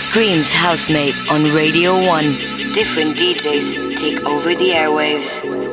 Screams Housemate on Radio 1. Different DJs take over the airwaves.